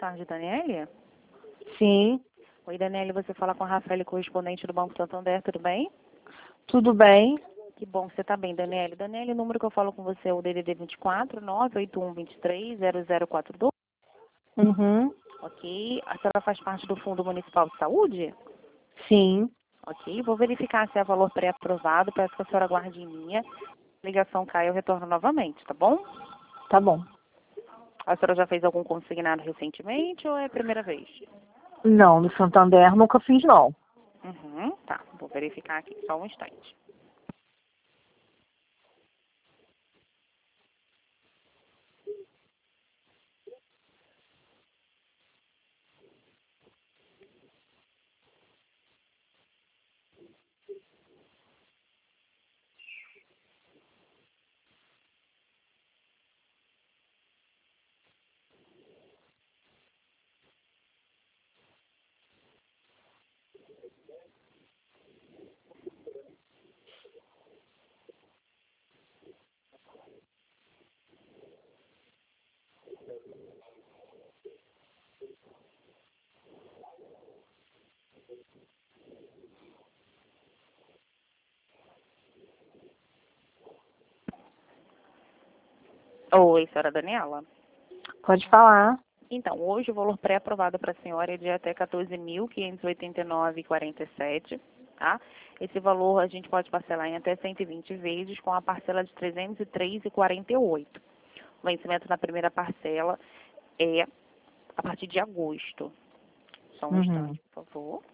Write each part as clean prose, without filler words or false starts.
tarde, Daniele. Sim, Oi, Daniele, você fala com a Rafael, correspondente do Banco Santander, tudo bem? tudo bem. Que bom que você está bem, Daniele. Daniele, o número que eu falo com você é o DDD 24 981 23 0042. Uhum. Ok. A senhora faz parte do Fundo Municipal de Saúde? Sim, Ok. Vou verificar se é valor pré-aprovado. Peço que a senhora guarde em linha. A ligação cai, eu retorno novamente, tá bom? tá bom. A senhora já fez algum consignado recentemente ou é a primeira vez? Não, no Santander nunca fiz, não. Uhum, tá. Vou verificar aqui, só um instante. Oi, senhora Daniela. Pode falar. Então, hoje o valor pré-aprovado para a senhora é de até 14.589,47, tá? Esse valor a gente pode parcelar em até 120 vezes com a parcela de 303,48. O vencimento na primeira parcela é a partir de agosto. Só um Uhum. instante, por favor.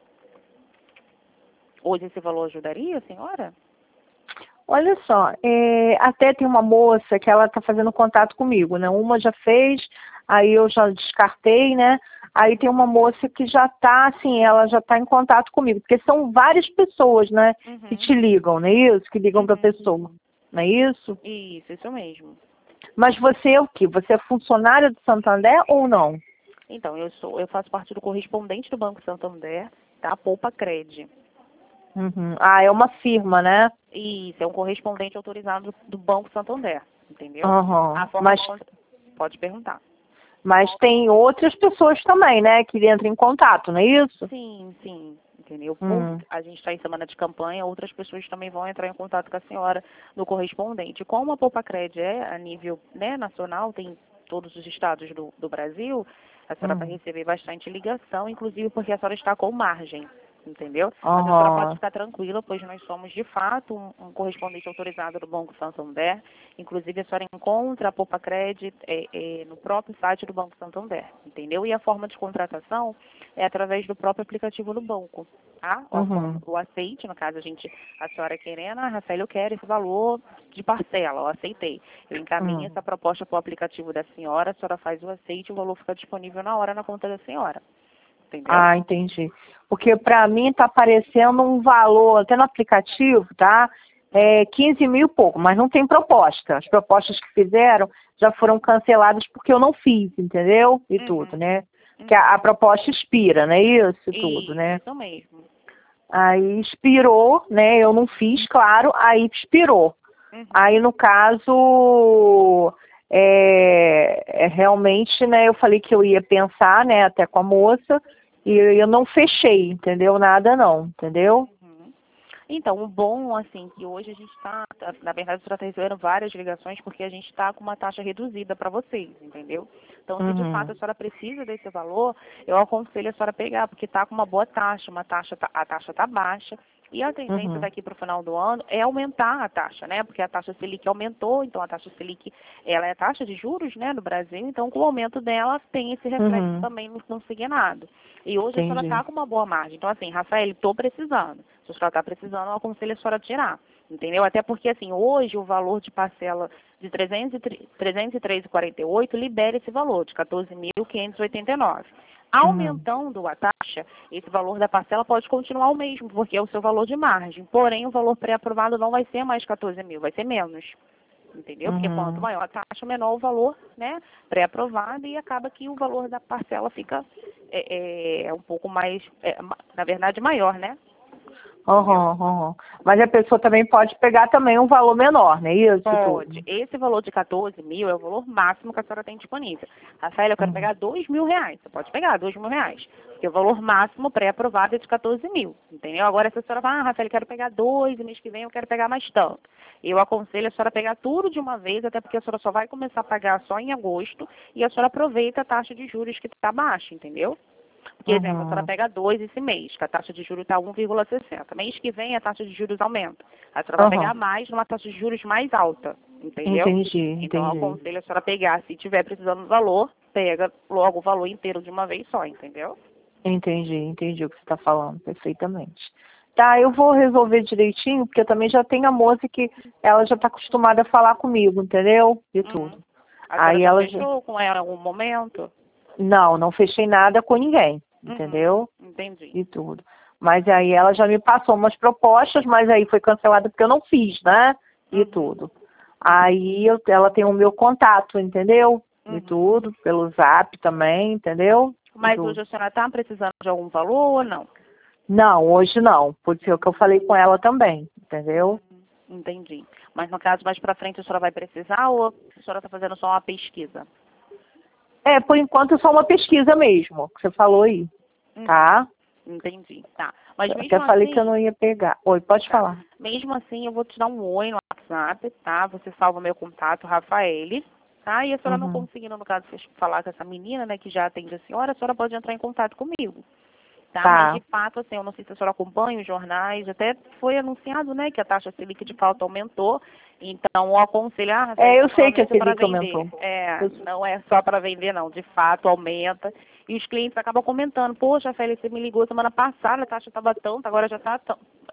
Hoje esse valor ajudaria a senhora? Olha só, até tem uma moça que ela está fazendo contato comigo, né? Uma já fez, aí eu já descartei, né? Aí tem uma moça que já está, assim, ela já está em contato comigo, porque são várias pessoas, né, que te ligam, não é isso? Que ligam para a pessoa, não é isso? Isso mesmo. Mas você é o quê? Você é funcionária do Santander ou não? Então, eu faço parte do correspondente do Banco Santander, tá? Poupa Cred. Uhum. Ah, é uma firma, né? Isso, é um correspondente autorizado do Banco Santander, entendeu? Uhum. A forma pode perguntar. Mas tem outras pessoas também, né, que entram em contato, não é isso? Sim, entendeu? Por a gente está em semana de campanha, outras pessoas também vão entrar em contato com a senhora no correspondente. Como a Poupa Cred é a nível, né, nacional, tem todos os estados do Brasil, a senhora vai receber bastante ligação, inclusive porque a senhora está com margem. Entendeu? A senhora pode ficar tranquila, pois nós somos, de fato, um correspondente autorizado do Banco Santander. Inclusive, a senhora encontra a Poupa Cred no próprio site do Banco Santander, entendeu? E a forma de contratação é através do próprio aplicativo do banco, tá? O aceite, no caso, a senhora querendo, Rafael, eu quero esse valor de parcela, eu aceitei. Eu encaminho essa proposta para o aplicativo da senhora, a senhora faz o aceite e o valor fica disponível na hora na conta da senhora. Entendeu? Ah, entendi. Porque para mim está aparecendo um valor, até no aplicativo, tá? 15 mil e pouco, mas não tem proposta. As propostas que fizeram já foram canceladas porque eu não fiz, entendeu? E tudo, né? Que a proposta expira, né? Isso e tudo, né? Isso mesmo. Aí expirou, né? Eu não fiz, claro, aí expirou. Aí, no caso, realmente, né, eu falei que eu ia pensar, né, até com a moça, e eu não fechei, entendeu? Nada não, entendeu? Então, o bom, assim, que hoje a gente na verdade, a senhora está recebendo várias ligações porque a gente está com uma taxa reduzida para vocês, entendeu? Então, se de fato a senhora precisa desse valor, eu aconselho a senhora pegar, porque está com uma boa taxa, a taxa está baixa, e a tendência daqui para o final do ano é aumentar a taxa, né? Porque a taxa Selic aumentou, então a taxa Selic, ela é a taxa de juros, né, no Brasil, então com o aumento dela tem esse reflexo também no consignado. E hoje a senhora está com uma boa margem. Então, assim, Rafael, estou precisando. Se a senhora está precisando, eu aconselho a senhora tirar. Entendeu? Até porque, assim, hoje o valor de parcela de 303,48 libera esse valor de 14.589. Aumentando a taxa, esse valor da parcela pode continuar o mesmo, porque é o seu valor de margem. Porém, o valor pré-aprovado não vai ser mais 14 mil, vai ser menos. Entendeu? Porque quanto maior a taxa, menor o valor, né, pré-aprovado, e acaba que o valor da parcela fica um pouco mais, na verdade, maior, né? Mas a pessoa também pode pegar também um valor menor, não é isso? Pode. Esse valor de 14 mil é o valor máximo que a senhora tem disponível. Rafael, eu quero pegar 2 mil reais. Você pode pegar 2 mil reais. Porque o valor máximo pré-aprovado é de 14 mil. Entendeu? Agora, se a senhora fala, Rafael, eu quero pegar 2 e mês que vem eu quero pegar mais tanto. Eu aconselho a senhora pegar tudo de uma vez, até porque a senhora só vai começar a pagar só em agosto e a senhora aproveita a taxa de juros que está baixa, entendeu? Por exemplo, a senhora pega 2 esse mês, que a taxa de juros está 1,60. Mês que vem a taxa de juros aumenta. A senhora vai pegar mais numa taxa de juros mais alta, entendeu? Então, eu aconselho a senhora pegar, se tiver precisando do valor, pega logo o valor inteiro de uma vez só, entendeu? Entendi o que você está falando, perfeitamente. Tá, eu vou resolver direitinho, porque eu também já tenho a moça que ela já está acostumada a falar comigo, entendeu? E tudo. A senhora já fechou com ela em algum momento? Não fechei nada com ninguém, entendeu? Entendi. E tudo. Mas aí ela já me passou umas propostas, mas aí foi cancelada porque eu não fiz, né? E tudo. Aí ela tem o meu contato, entendeu? E tudo, pelo Zap também, entendeu? Mas hoje a senhora está precisando de algum valor ou não? Não, hoje não. Por isso que eu falei com ela também, entendeu? Entendi. Mas no caso, mais pra frente a senhora vai precisar ou a senhora está fazendo só uma pesquisa? Por enquanto é só uma pesquisa mesmo, que você falou aí, tá? Entendi, tá. Mas eu mesmo até falei assim, que eu não ia pegar. Oi, pode falar. Mesmo assim, eu vou te dar um oi no WhatsApp, tá? Você salva meu contato, Rafaele, tá? E a senhora não conseguindo, no caso, falar com essa menina, né, que já atende a senhora pode entrar em contato comigo. Tá? Mas, de fato, assim, eu não sei se a senhora acompanha os jornais, até foi anunciado, né, que a taxa Selic de fato aumentou. Então, eu aconselho, eu sei que a Selic aumentou. Não é só para vender, não. De fato, aumenta. E os clientes acabam comentando, poxa, Félix, você me ligou semana passada, a taxa estava tanto, agora já está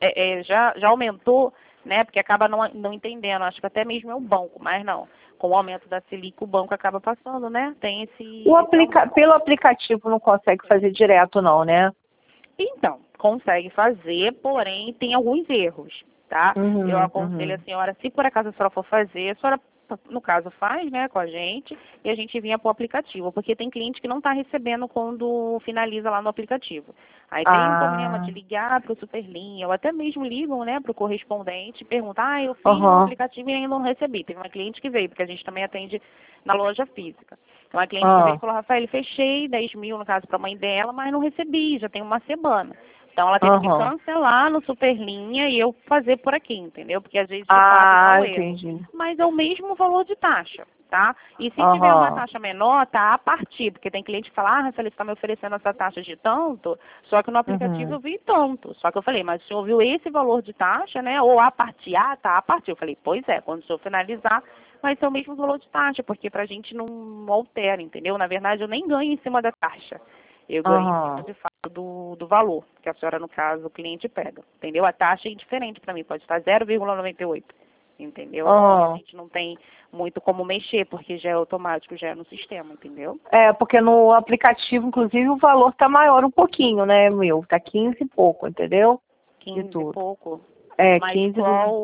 já aumentou, né? Porque acaba não entendendo. Acho que até mesmo é o banco, mas não. Com o aumento da Selic, o banco acaba passando, né? Tem esse... Pelo aplicativo não consegue fazer direto, não, né? Então, consegue fazer, porém tem alguns erros, tá? Eu aconselho a senhora, se por acaso a senhora for fazer, a senhora, no caso, faz, né, com a gente, e a gente vinha pro aplicativo, porque tem cliente que não está recebendo quando finaliza lá no aplicativo. Aí tem um problema de ligar para o Superlinha, ou até mesmo ligam, né, para o correspondente e perguntam, eu fiz no aplicativo e ainda não recebi. Teve uma cliente que veio, porque a gente também atende na loja física. Então, a cliente que veio e falou, Rafael, fechei 10 mil, no caso, para a mãe dela, mas não recebi, já tem uma semana. Então, ela teve que cancelar no Superlinha e eu fazer por aqui, entendeu? Porque, às vezes, de fato, não erro. Mas é o mesmo valor de taxa, tá? E se tiver uma taxa menor, tá a partir. Porque tem cliente que fala, Rafael, você está me oferecendo essa taxa de tanto, só que no aplicativo eu vi tanto. Só que eu falei, mas o senhor viu esse valor de taxa, né? Ou a partir? Tá a partir. Eu falei, pois é, quando o senhor finalizar, vai ser o mesmo valor de taxa, porque pra gente não altera, entendeu? Na verdade, eu nem ganho em cima da taxa. Eu ganho em cima, de fato, do valor, que a senhora, no caso, o cliente pega, entendeu? A taxa é indiferente para mim, pode estar 0,98, entendeu? A gente não tem muito como mexer, porque já é automático, já é no sistema, entendeu? Porque no aplicativo, inclusive, o valor tá maior um pouquinho, né, meu? Tá 15 e pouco, entendeu? 15 e pouco? Mas 15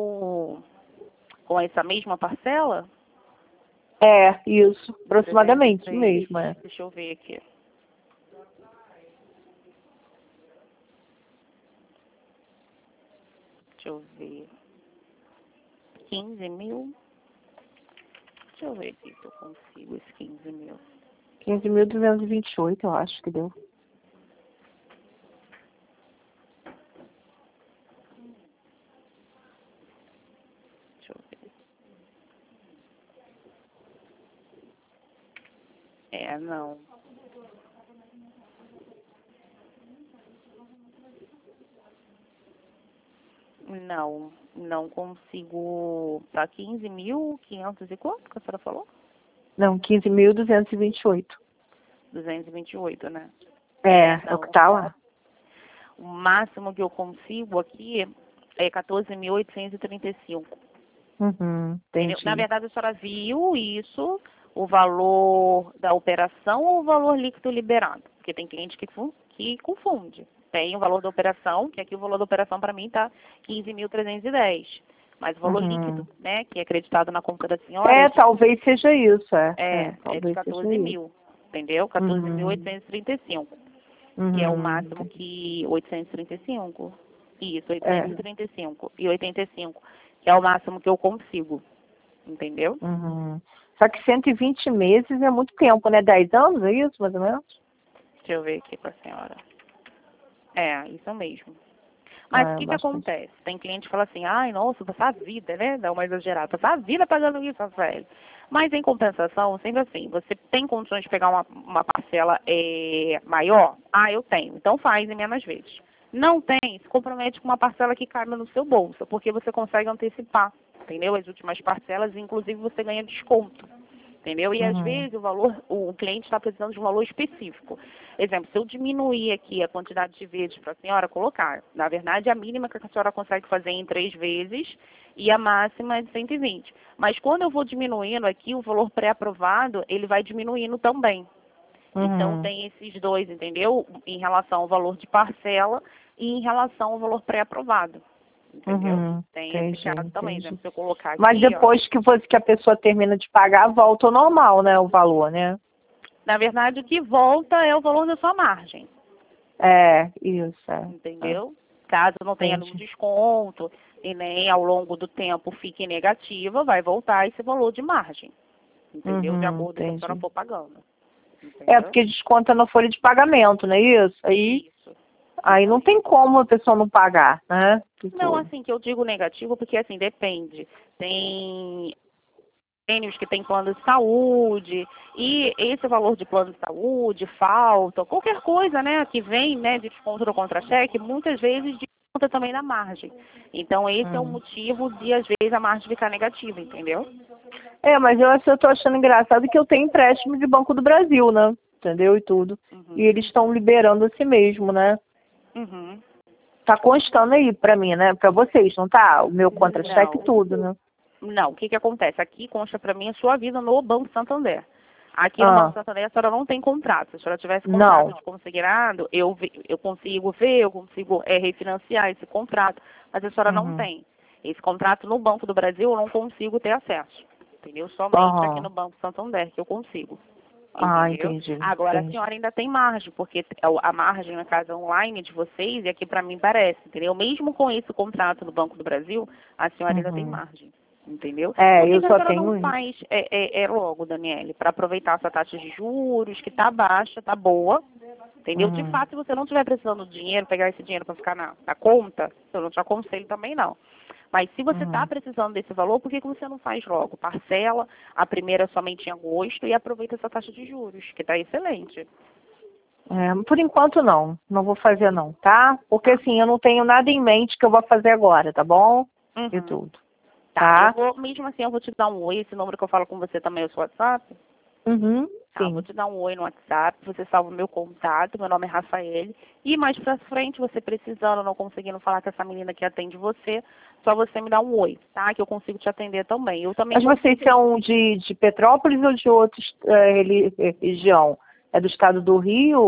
com essa mesma parcela? Isso, aproximadamente, isso mesmo, Deixa eu ver aqui. Deixa eu ver. 15 mil? Deixa eu ver aqui se eu consigo esse 15 mil. 15.228, eu acho que deu. Deixa eu ver. Não. Não consigo. Tá 15.500 e quanto que a senhora falou? Não, 15.228. 228, né? É o que tá lá. O máximo que eu consigo aqui é 14.835. Entendi. Na verdade, a senhora viu isso, o valor da operação ou o valor líquido liberado? Porque tem cliente que confunde. Tem o valor da operação, que aqui o valor da operação para está 15.310. Mas o valor líquido, né, que é acreditado na conta da senhora... talvez seja isso, é de 14 mil, entendeu? 14.835, que é o máximo que... 835? Isso, 835 e 85, que é o máximo que eu consigo, entendeu? Uhum. Só que 120 meses é muito tempo, né? 10 anos, é isso, mais ou menos? Deixa eu ver aqui com a senhora. É, isso mesmo. Mas o que Bastante. acontece? Tem cliente que fala assim, ai, nossa, passar a vida, né? Dá uma exagerada, passar a vida pagando isso, velho. Mas em compensação, sempre assim, você tem condições de pegar uma parcela maior? Ah, eu tenho. Então faz em menos vezes. Não tem, se compromete com uma parcela que caiba no seu bolso, porque você consegue antecipar, entendeu? As últimas parcelas, inclusive você ganha desconto. Entendeu? E às Uhum. vezes o cliente está precisando de um valor específico. Exemplo, se eu diminuir aqui a quantidade de vezes para a senhora colocar, na verdade a mínima que a senhora consegue fazer em 3 vezes e a máxima é de 120. Mas quando eu vou diminuindo aqui, o valor pré-aprovado, ele vai diminuindo também. Então Uhum. tem esses dois, entendeu? Em relação ao valor de parcela e em relação ao valor pré-aprovado. Entendeu? Uhum. Tem esse Entendi, caso também, entendi. exemplo, se eu colocar Mas aqui, ó. depois que a pessoa termina de pagar, volta ao normal, né? O valor, né? Na verdade, o que volta é o valor da sua margem, É, isso, entendeu? Caso não tenha nenhum entendi. desconto e nem ao longo do tempo fique negativa, vai voltar esse valor de margem, entendeu? De Uhum, acordo com o que a senhora entendi. for pagando, É, entendeu? porque desconta na folha de pagamento, não é isso? Aí Isso não mesmo. tem como a pessoa não pagar, né? De Não, tudo. assim, que eu digo negativo porque, assim, depende. Tem convênios que tem plano de saúde, e esse valor de plano de saúde, falta, qualquer coisa, né, que vem, né, de desconto do contra-cheque, muitas vezes desconta também na margem. Então, esse é o Hum. motivo de, às vezes, a margem ficar negativa, entendeu? É, mas eu tô achando engraçado que eu tenho empréstimo de Banco do Brasil, né? Entendeu? E tudo. E Uhum. eles estão liberando a si mesmo, né? Uhum. Tá constando aí pra mim, né? Pra vocês, não tá? O meu contra-cheque e Não. tudo, né? Não, o que que acontece? Aqui consta para mim a sua vida no Banco Santander. Aqui no Banco Ah, Santander a senhora não tem contrato. Se a senhora tivesse contrato não. de consignado, eu consigo ver, eu consigo refinanciar esse contrato, mas a senhora não Uhum. tem. Esse contrato no Banco do Brasil eu não consigo ter acesso. Entendeu? Somente aqui no Aham. Banco Santander que eu consigo. Ah, Entendeu? entendi, Agora a entendi. senhora ainda tem margem, porque a margem na casa online de vocês, e aqui para mim parece, entendeu? Mesmo com esse contrato do Banco do Brasil, a senhora ainda tem Uhum. margem. Entendeu? É, Por que eu que a só senhora não tenho isso. faz logo, Daniele, para aproveitar essa taxa de juros, que tá baixa, tá boa, entendeu? De Uhum. fato, se você não estiver precisando de dinheiro, pegar esse dinheiro para ficar na conta, eu não te aconselho também não. Mas se você está Uhum. precisando desse valor, por que que você não faz logo? Parcela, a primeira somente em agosto e aproveita essa taxa de juros, que está excelente. É, por enquanto não, não vou fazer não, tá? Porque Tá. assim, eu não tenho nada em mente que eu vou fazer agora, tá bom? E Uhum. tudo, Tá, eu tá? vou, mesmo assim, eu vou te dar um oi, esse número que eu falo com você também é o seu WhatsApp? Uhum, Tá, vou sim. te dar um oi no WhatsApp, você salva o meu contato, meu nome é Rafael. E mais pra frente, você precisando, não conseguindo falar com essa menina que atende você, só você me dá um oi, tá? Que eu consigo te atender também. Eu também Mas vocês consigo, são de Petrópolis ou de outra região? É do estado do Rio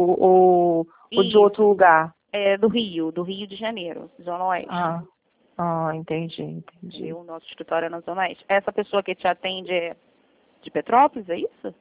ou de outro isso, lugar? do Rio de Janeiro, Zona Oeste. Ah, entendi, entendi. Entendeu? O nosso escritório é na Zona Oeste. Essa pessoa que te atende é de Petrópolis, é isso?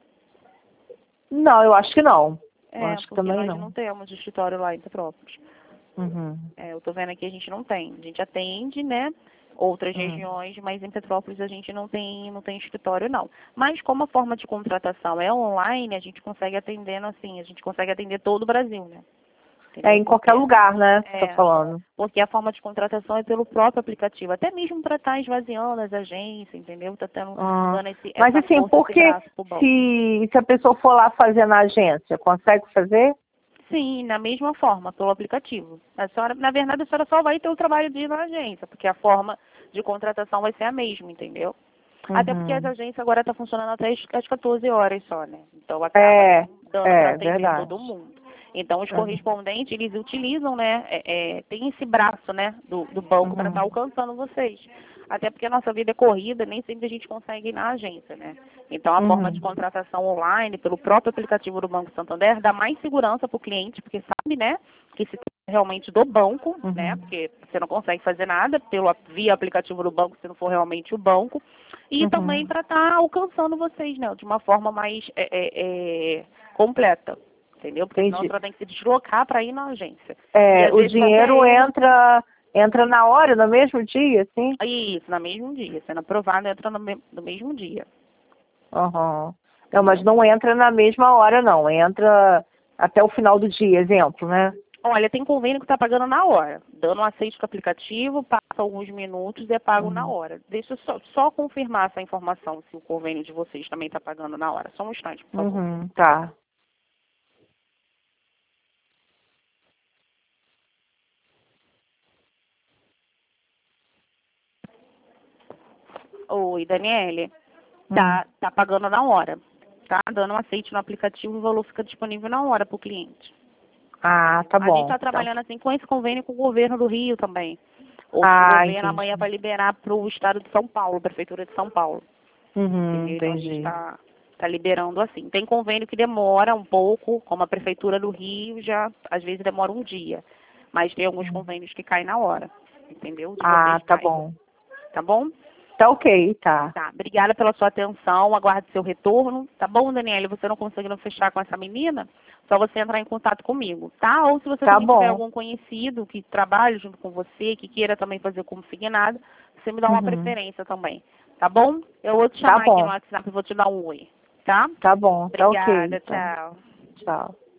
Não, eu acho que não. Eu É, acho que porque também nós não. não temos escritório lá em Petrópolis. Uhum, Eu tô vendo aqui a gente não tem. A gente atende, né, outras uhum, regiões, mas em Petrópolis a gente não tem escritório não. Mas como a forma de contratação é online, a gente consegue atendendo assim, a gente consegue atender todo o Brasil, né? É Entendeu? em qualquer lugar, né? Você tá É, falando. porque a forma de contratação é pelo próprio aplicativo, até mesmo para estar esvaziando as agências, entendeu? Tá Ah, dando mas essa assim, força, esse porque braço pro banco. se a pessoa for lá fazer na agência, consegue fazer? Sim, na mesma forma, pelo aplicativo. A senhora, na verdade, a senhora só vai ter o trabalho de ir na agência, porque a forma de contratação vai ser a mesma, entendeu? Até porque as Uhum. agências agora estão funcionando até às 14 horas só, né? Então acaba É, não dando para é atender verdade. todo mundo. Então os Uhum. correspondentes, eles utilizam, né? Tem esse braço, né, do banco para estar Uhum. alcançando vocês. Até porque a nossa vida é corrida, nem sempre a gente consegue ir na agência, né? Então a forma de Uhum. contratação online, pelo próprio aplicativo do Banco Santander, dá mais segurança para o cliente, porque sabe, né, que se trata realmente do banco, né? Uhum. Porque você não consegue fazer nada via aplicativo do banco se não for realmente o banco. E também Uhum. para estar alcançando vocês, né, de uma forma mais completa, entendeu? Porque senão a Entendi. senhora tem que se deslocar para ir na agência. E É, às o vezes qualquer dinheiro erro. entra. Entra na hora, no mesmo dia, assim? Isso, no mesmo dia. Sendo aprovado, entra no mesmo dia. Aham. Não, mas não entra na mesma hora, não. Entra até o final do dia, exemplo, né? Olha, tem convênio que está pagando na hora. Dando um aceite do aplicativo, passa alguns minutos e é pago na Uhum. hora. Deixa eu só confirmar essa informação, se o convênio de vocês também está pagando na hora. Só um instante, por favor. Uhum, tá. Oi, Daniele. Hum. Tá pagando na hora. Tá dando um aceite no aplicativo e o valor fica disponível na hora para o cliente. Ah, tá A gente bom. está trabalhando assim com esse convênio com o governo do Rio também. O Ah, governo entendi. amanhã vai liberar para o estado de São Paulo, a prefeitura de São Paulo. Uhum, Entendeu? Então a gente entendi. tá liberando assim. Tem convênio que demora um pouco, como a prefeitura do Rio já às vezes demora um dia. Mas tem alguns convênios que caem na hora. Entendeu? De Ah, vocês tá cai. bom. Tá bom? Tá ok, tá. Tá. Obrigada pela sua atenção. Aguardo seu retorno. Tá bom, Daniela? Você não conseguindo fechar com essa menina? Só você entrar em contato comigo, tá? Ou se você Tá também tiver bom. algum conhecido que trabalhe junto com você, que queira também fazer como consignado, você me dá uma Uhum. preferência também. Tá bom? Eu vou te Tá chamar aqui no bom. WhatsApp e vou te dar um oi, tá? Tá bom, tá ok, Obrigada, tá. tchau. Tchau.